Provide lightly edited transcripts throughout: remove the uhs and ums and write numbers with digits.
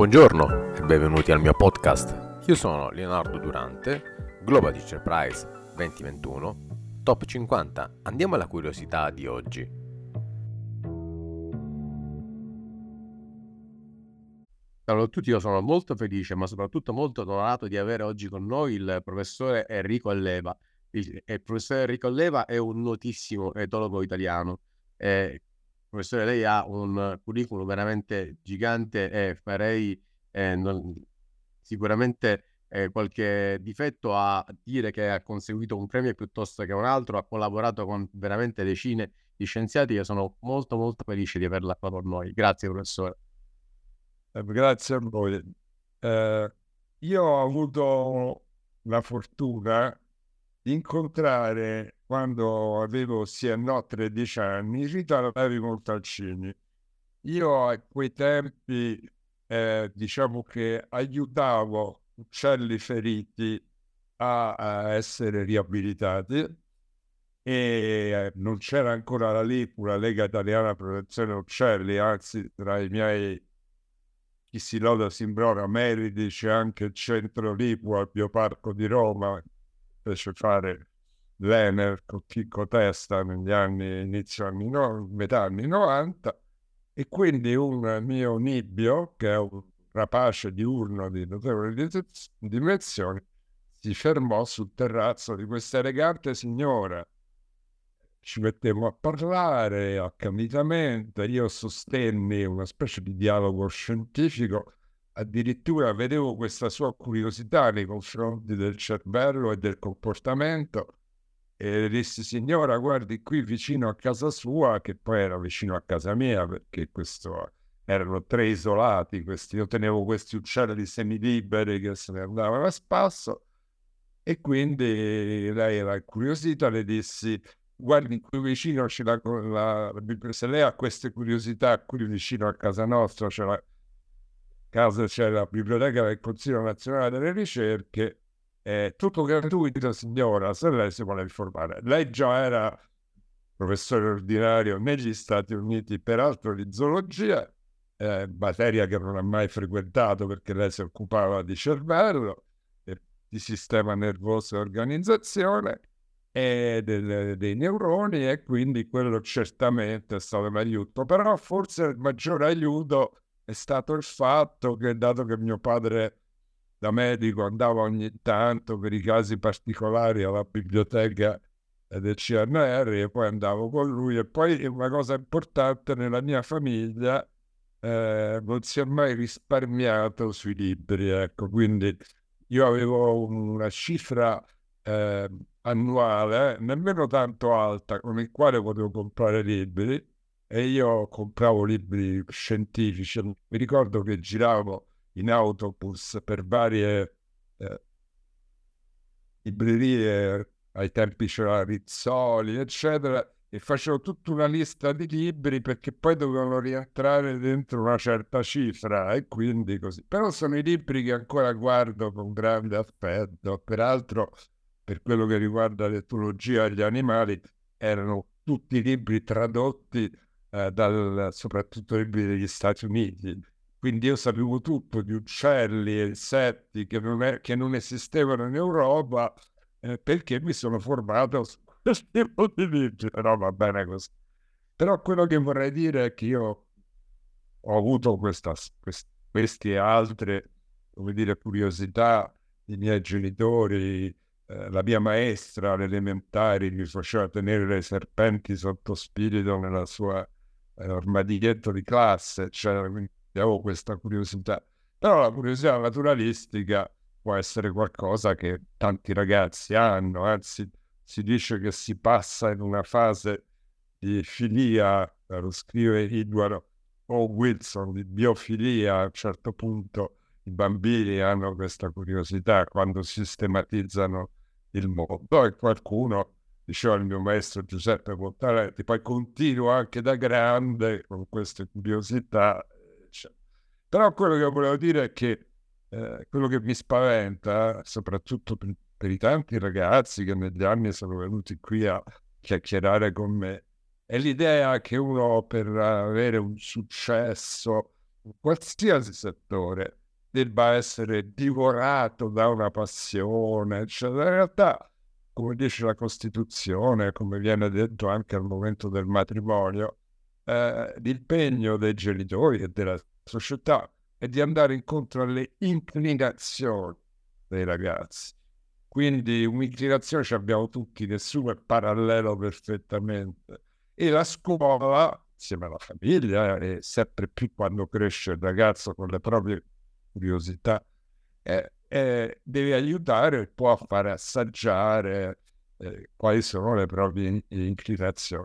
Buongiorno e benvenuti al mio podcast. Io sono Leonardo Durante, Global Teacher Prize 2021, Top 50. Andiamo alla curiosità di oggi. Ciao a tutti, io sono molto felice, ma soprattutto molto onorato di avere oggi con noi il professore Enrico Alleva. Il professore Enrico Alleva è un notissimo etologo italiano. Professore, lei ha un curriculum veramente gigante e farei sicuramente qualche difetto a dire che ha conseguito un premio piuttosto che un altro, ha collaborato con veramente decine di scienziati. Io sono molto molto felice di averla qua con noi. Grazie professore. Grazie a voi. Io ho avuto la fortuna di incontrare, quando avevo 13 anni, Rita Levi-Montalcini. Io a quei tempi diciamo che aiutavo uccelli feriti a essere riabilitati e non c'era ancora la LIPU, la Lega Italiana Protezione Uccelli, anzi tra i miei chi si loda si imbrona meriti c'è anche il centro LIPU al Bioparco di Roma, fece fare l'Ener con Chicco Testa negli anni, metà anni 90, e quindi un mio nibbio, che è un rapace diurno di notevoli dimensioni, si fermò sul terrazzo di questa elegante signora. Ci mettemmo a parlare accanitamente, io sostenni una specie di dialogo scientifico, addirittura vedevo questa sua curiosità nei confronti del cervello e del comportamento e le dissi: signora, guardi, qui vicino a casa sua, che poi era vicino a casa mia, perché erano 3 isolati, io tenevo questi uccelli semiliberi che se ne andavano a spasso, e quindi lei era incuriosita, le dissi: guardi, qui vicino c'è se lei ha queste curiosità, qui vicino a casa nostra c'è la biblioteca del Consiglio Nazionale delle Ricerche, tutto gratuito, signora, se lei si vuole informare. Lei già era professore ordinario negli Stati Uniti, peraltro di zoologia, materia che non ha mai frequentato perché lei si occupava di cervello, di sistema nervoso e organizzazione e dei neuroni, e quindi quello certamente è stato un aiuto. Però forse il maggiore aiuto è stato il fatto che, dato che mio padre da medico andava ogni tanto per i casi particolari alla biblioteca del CNR, e poi andavo con lui, e poi una cosa importante nella mia famiglia, non si è mai risparmiato sui libri, ecco. Quindi io avevo una cifra annuale, nemmeno tanto alta, con il quale potevo comprare libri, e io compravo libri scientifici. Mi ricordo che giravo in autobus per varie librerie, ai tempi c'era Rizzoli, eccetera, e facevo tutta una lista di libri perché poi dovevano rientrare dentro una certa cifra, e quindi così. Però sono i libri che ancora guardo con grande affetto. Peraltro, per quello che riguarda l'etologia degli animali, erano tutti libri tradotti soprattutto libri degli Stati Uniti. Quindi io sapevo tutto di uccelli e insetti che non esistevano in Europa, perché mi sono formato su questo tipo di libri. Però va bene così. Però quello che vorrei dire è che io ho avuto queste e altre, come dire, curiosità. I miei genitori, la mia maestra alle elementari mi faceva tenere le serpenti sotto spirito nella sua armadietto di classe, cioè, quindi avevo questa curiosità. Però la curiosità naturalistica può essere qualcosa che tanti ragazzi hanno, anzi si dice che si passa in una fase di filia, lo scrive Edward O. Wilson, di biofilia. A un certo punto i bambini hanno questa curiosità quando sistematizzano il mondo, e qualcuno, diceva il mio maestro Giuseppe Montaletti, poi continua anche da grande con queste curiosità. Però quello che volevo dire è che quello che mi spaventa, soprattutto per i tanti ragazzi che negli anni sono venuti qui a chiacchierare con me, è l'idea che uno, per avere un successo in qualsiasi settore, debba essere divorato da una passione, cioè in realtà, come dice la Costituzione, come viene detto anche al momento del matrimonio, l'impegno dei genitori e della società è di andare incontro alle inclinazioni dei ragazzi. Quindi un'inclinazione ce l'abbiamo tutti, nessuno è parallelo perfettamente. E la scuola, insieme alla famiglia, e sempre più quando cresce il ragazzo con le proprie curiosità, deve aiutare il po' a fare assaggiare quali sono le proprie inclinazioni.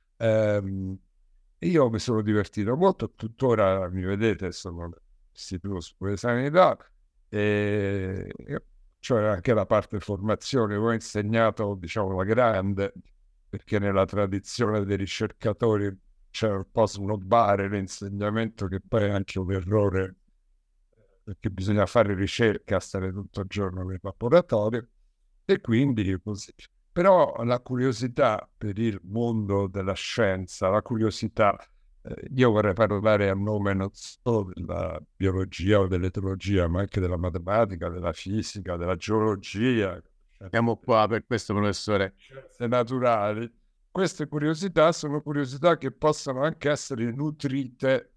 Io mi sono divertito molto, tuttora mi vedete, sono all'Istituto Superiore di Sanità, e cioè anche la parte formazione. Ho insegnato, diciamo, la grande, perché nella tradizione dei ricercatori c'è un po' snobbare l'insegnamento, che poi è anche un errore, perché bisogna fare ricerca, stare tutto il giorno nel laboratorio, e quindi così. Però la curiosità per il mondo della scienza, la curiosità, io vorrei parlare a nome non solo della biologia o dell'etologia, ma anche della matematica, della fisica, della geologia. Siamo qua per questo, professore. Scienze naturali. Queste curiosità sono curiosità che possono anche essere nutrite.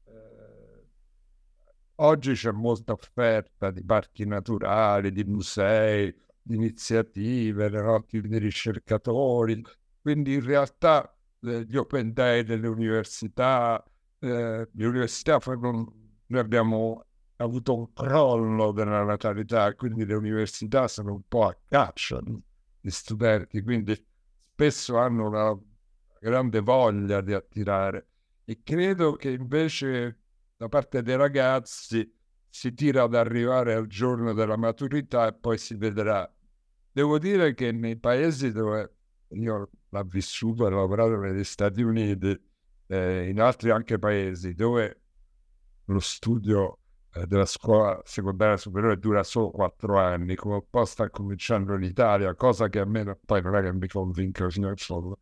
Oggi c'è molta offerta di parchi naturali, di musei, di iniziative, di ricercatori, quindi in realtà gli open day delle università, le università noi abbiamo avuto un crollo della natalità, quindi le università sono un po' a caccia di studenti, quindi spesso hanno una grande voglia di attirare, e credo che invece da parte dei ragazzi si tira ad arrivare al giorno della maturità e poi si vedrà. Devo dire che nei paesi dove io l'ho vissuto e ho lavorato, negli Stati Uniti, in altri anche paesi dove lo studio della scuola secondaria superiore dura solo 4 anni, come un po' sta cominciando in Italia, cosa che a me poi non è che mi convinca fino in fondo.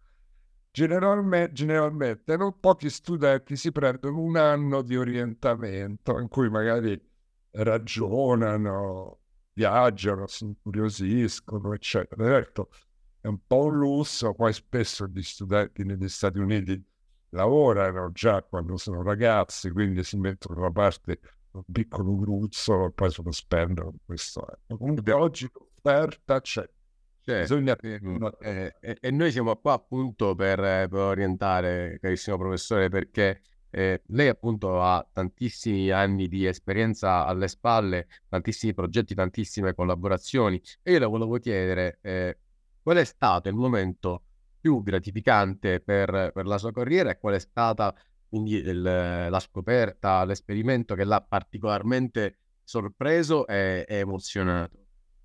Generalmente non pochi studenti si prendono un anno di orientamento in cui magari ragionano, viaggiano, si incuriosiscono, eccetera. Certo, è un po' un lusso, poi spesso gli studenti negli Stati Uniti lavorano già quando sono ragazzi, quindi si mettono da parte un piccolo gruzzolo e poi se lo spendono questo anno. Comunque oggi l'offerta c'è. Bisogna... E noi siamo qua appunto per orientare, carissimo professore, perché lei appunto ha tantissimi anni di esperienza alle spalle, tantissimi progetti, tantissime collaborazioni, e io le volevo chiedere qual è stato il momento più gratificante per la sua carriera, e qual è stata quindi la scoperta, l'esperimento che l'ha particolarmente sorpreso e emozionato.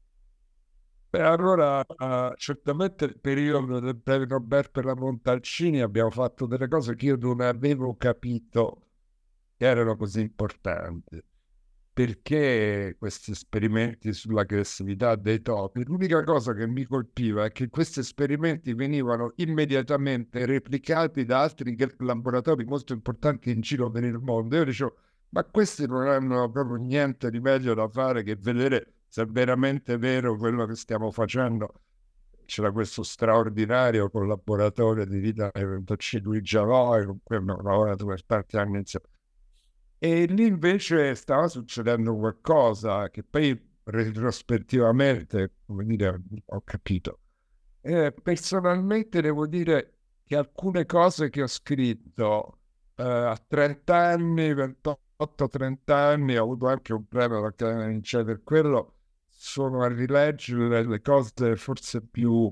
Beh, allora, certamente il periodo del premio Nobel per la Montalcini abbiamo fatto delle cose che io non avevo capito che erano così importanti, perché questi esperimenti sull'aggressività dei topi, l'unica cosa che mi colpiva è che questi esperimenti venivano immediatamente replicati da altri laboratori molto importanti in giro per il mondo. Io dicevo, ma questi non hanno proprio niente di meglio da fare che vedere se è veramente vero quello che stiamo facendo. C'era questo straordinario collaboratore di vita, Luigi Aloi, con cui abbiamo lavorato per tanti anni insieme. E lì invece stava succedendo qualcosa che poi retrospettivamente, come dire, ho capito. Personalmente devo dire che alcune cose che ho scritto a 30 anni, 28-30 anni, ho avuto anche un premio all'Accademia per quello, sono a rileggere le cose forse più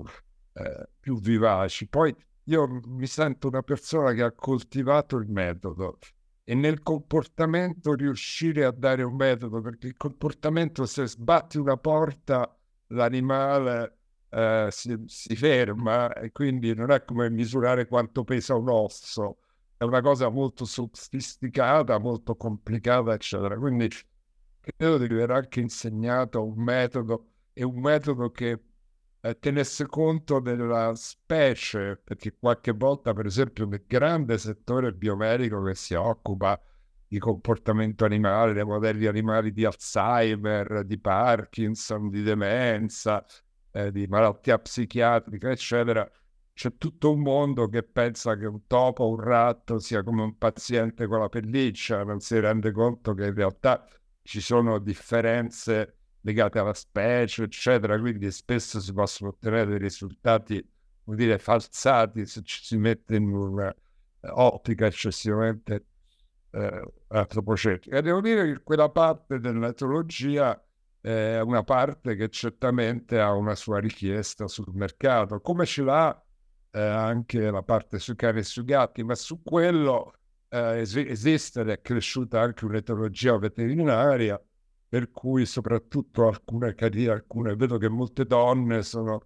vivaci. Poi io mi sento una persona che ha coltivato il metodo, e nel comportamento riuscire a dare un metodo, perché il comportamento, se sbatti una porta, l'animale si ferma, e quindi non è come misurare quanto pesa un osso, è una cosa molto sofisticata, molto complicata, eccetera. Quindi credo di aver anche insegnato un metodo, e un metodo che tenesse conto della specie, perché qualche volta, per esempio, nel grande settore biomedico che si occupa di comportamento animale, dei modelli animali di Alzheimer, di Parkinson, di demenza, di malattia psichiatrica, eccetera. C'è tutto un mondo che pensa che un topo o un ratto sia come un paziente con la pelliccia, non si rende conto che in realtà ci sono differenze legate alla specie, eccetera, quindi spesso si possono ottenere dei risultati, vuol dire, falsati se ci si mette in un'ottica eccessivamente antropocentrica. E devo dire che quella parte dell'etologia è una parte che certamente ha una sua richiesta sul mercato, come ce l'ha anche la parte sui cani e sui gatti, ma su quello esiste ed è cresciuta anche un'etologia veterinaria, per cui soprattutto vedo che molte donne sono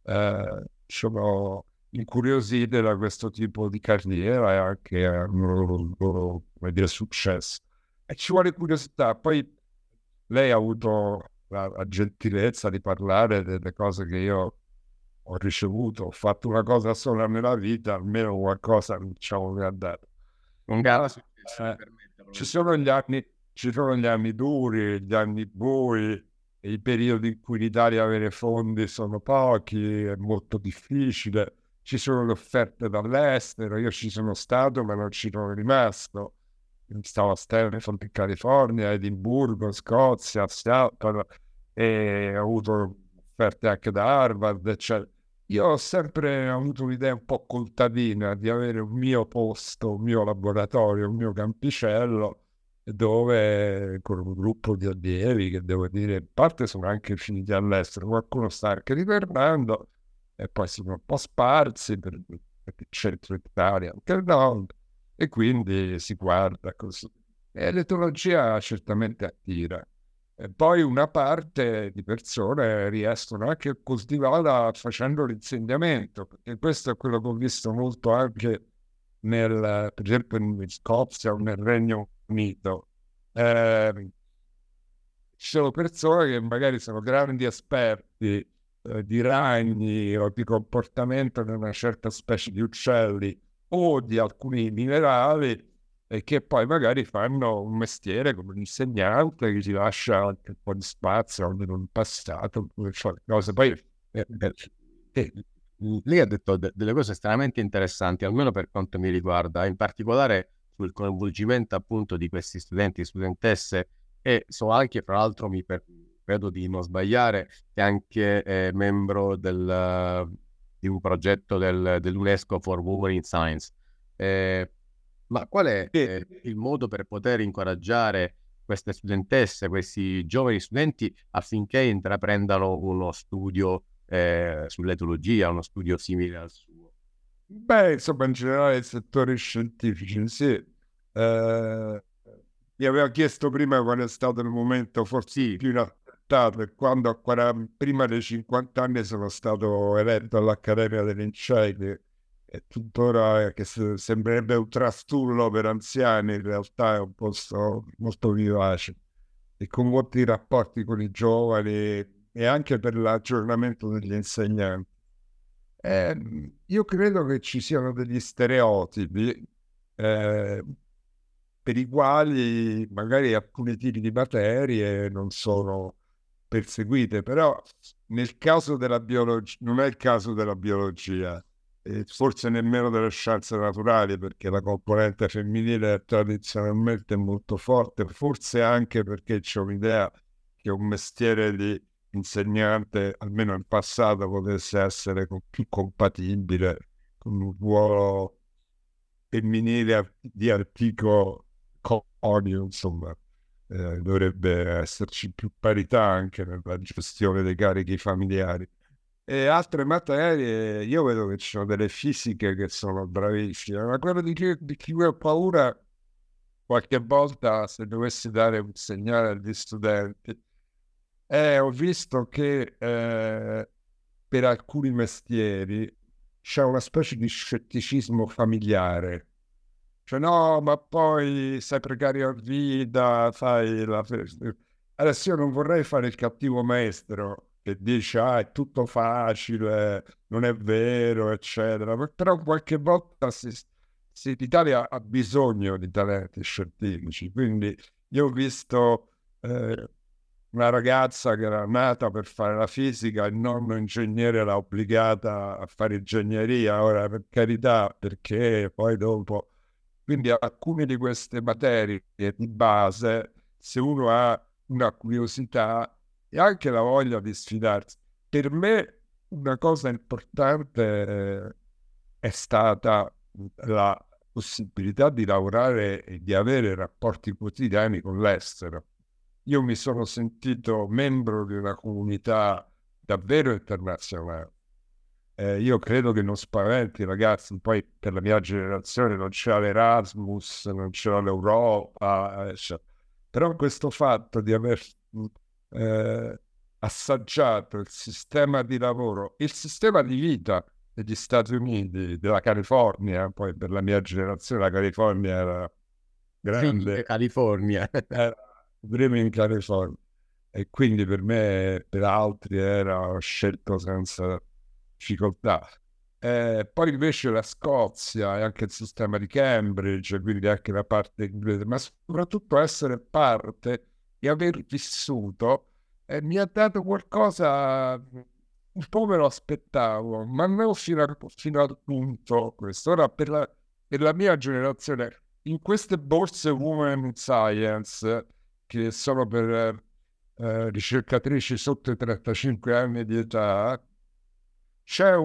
incuriosite da questo tipo di carriera e anche hanno loro, come dire, successo. E ci vuole curiosità. Poi lei ha avuto la gentilezza di parlare delle cose che io ho ricevuto. Ho fatto una cosa sola nella vita, almeno qualcosa, diciamo, mi ha dato. Un caro successo, mi permetta, Ci professore. sono gli anni duri, gli anni bui, i periodi in cui in Italia avere fondi sono pochi, è molto difficile. Ci sono le offerte dall'estero, io ci sono stato ma non ci sono rimasto. Stavo a Stanford in California, Edimburgo, Scozia, Seattle, e ho avuto offerte anche da Harvard, eccetera. Io ho sempre avuto un'idea un po' contadina di avere un mio posto, un mio laboratorio, un mio campicello, dove con un gruppo di allievi che devo dire, in parte sono anche finiti all'estero, qualcuno sta anche ritornando, e poi sono un po' sparsi per il centro Italia, anche il nord, e quindi si guarda così. E l'etologia certamente attira. E poi una parte di persone riescono anche a coltivarla facendo l'insegnamento, perché questo è quello che ho visto molto anche per esempio in Scozia o nel Regno Unito. Ci sono persone che magari sono grandi esperti di ragni o di comportamento di una certa specie di uccelli o di alcuni minerali, e che poi magari fanno un mestiere come un insegnante che ci lascia anche un po' di spazio, almeno in passato, per fare cose. Poi Lei ha detto delle cose estremamente interessanti, almeno per quanto mi riguarda, in particolare sul coinvolgimento appunto di questi studenti, studentesse, e so anche, fra l'altro, credo di non sbagliare, che è anche membro di un progetto dell'UNESCO for Women in Science. Ma qual è il modo per poter incoraggiare queste studentesse, questi giovani studenti, affinché intraprendano uno studio sull'etologia, uno studio simile al suo? beh, insomma, in generale i settori scientifici, sì. Mi aveva chiesto prima qual è stato il momento forse Sì, più inaspettato, e quando prima dei 50 anni sono stato eletto all'Accademia dei Lincei, e tuttora che sembrerebbe un trastullo per anziani, in realtà è un posto molto vivace e con molti rapporti con i giovani e anche per l'aggiornamento degli insegnanti. Io credo che ci siano degli stereotipi per i quali magari alcuni tipi di materie non sono perseguite, però nel caso della biologia, non è il caso della biologia, forse nemmeno delle scienze naturali, perché la componente femminile è tradizionalmente molto forte, forse anche perché c'è un'idea che un mestiere di insegnante, almeno in passato, potesse essere più compatibile con un ruolo femminile di antico conio, insomma. Dovrebbe esserci più parità anche nella gestione dei carichi familiari. E altre materie, io vedo che ci sono delle fisiche che sono bravissime, ma quello di chi ho paura qualche volta, se dovessi dare un segnale agli studenti, ho visto che per alcuni mestieri c'è una specie di scetticismo familiare. Cioè, no, ma poi sei precario a vita, fai la... Adesso io non vorrei fare il cattivo maestro che dice, ah, è tutto facile, non è vero, eccetera. Però qualche volta sì, l'Italia ha bisogno di talenti scientifici, quindi io ho visto una ragazza che era nata per fare la fisica, il nonno ingegnere l'ha obbligata a fare ingegneria, ora per carità, perché poi dopo... Quindi alcune di queste materie di base, se uno ha una curiosità e anche la voglia di sfidarsi, per me una cosa importante è stata la possibilità di lavorare e di avere rapporti quotidiani con l'estero. Io mi sono sentito membro di una comunità davvero internazionale. Io credo che non spaventi, ragazzi, poi per la mia generazione non c'era l'Erasmus, non c'era l'Europa, però questo fatto di aver eh, assaggiato il sistema di lavoro, il sistema di vita degli Stati Uniti, della California, poi per la mia generazione la California era grande, California. era prima in California, e quindi per me, per altri, era scelto senza difficoltà. Poi invece la Scozia e anche il sistema di Cambridge, quindi anche la parte inglese, ma soprattutto essere parte e aver vissuto, mi ha dato qualcosa, un po' me lo aspettavo, ma non fino al punto questo. Ora, per la mia generazione, in queste borse Women in Science, che sono per ricercatrici sotto i 35 anni di età, c'è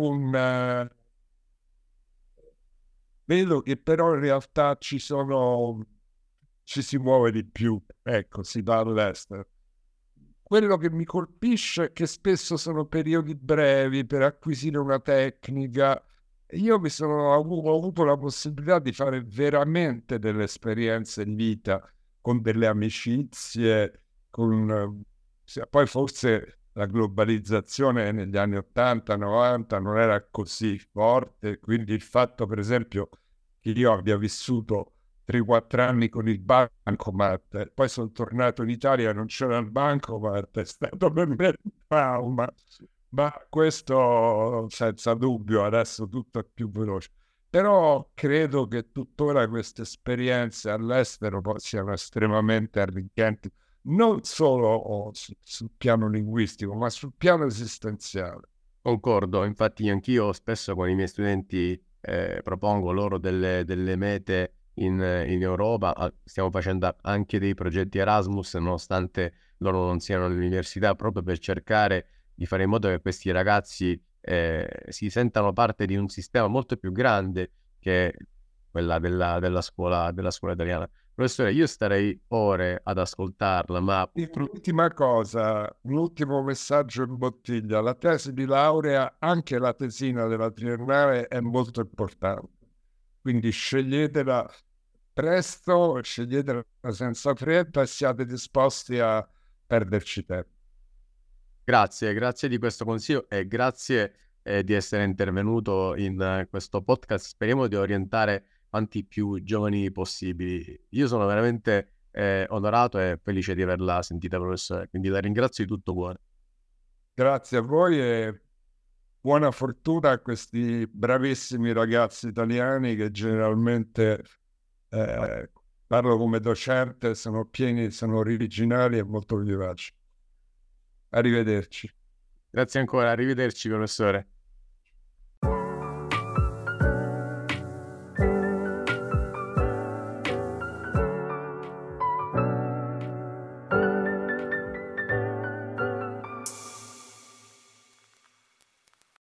vedo che però in realtà ci si muove di più, ecco, si va all'estero. Quello che mi colpisce è che spesso sono periodi brevi per acquisire una tecnica. Io ho avuto la possibilità di fare veramente delle esperienze di vita con delle amicizie, poi forse la globalizzazione negli anni 80-90 non era così forte, quindi il fatto, per esempio, che io abbia vissuto 3-4 anni con il bancomat, poi sono tornato in Italia e non c'era il bancomat, è stato per me un trauma, ma questo senza dubbio, adesso tutto è più veloce. Però credo che tuttora queste esperienze all'estero siano estremamente arricchenti, non solo sul piano linguistico, ma sul piano esistenziale. Concordo, infatti anch'io spesso con i miei studenti propongo loro delle mete in Europa, stiamo facendo anche dei progetti Erasmus, nonostante loro non siano all'università, proprio per cercare di fare in modo che questi ragazzi si sentano parte di un sistema molto più grande che quella della scuola italiana. Professore, io starei ore ad ascoltarla, ma L'ultima cosa, un ultimo messaggio in bottiglia. La tesi di laurea, anche la tesina della triennale, è molto importante. Quindi sceglietela presto, sceglietela senza fretta e siate disposti a perderci tempo. grazie di questo consiglio e grazie di essere intervenuto in questo podcast. Speriamo di orientare quanti più giovani possibili. Io sono veramente onorato e felice di averla sentita, professore, quindi la ringrazio di tutto cuore. Grazie a voi e buona fortuna a questi bravissimi ragazzi italiani che generalmente, parlo come docente, sono pieni, sono originali e molto vivaci. Arrivederci. Grazie ancora, arrivederci, professore.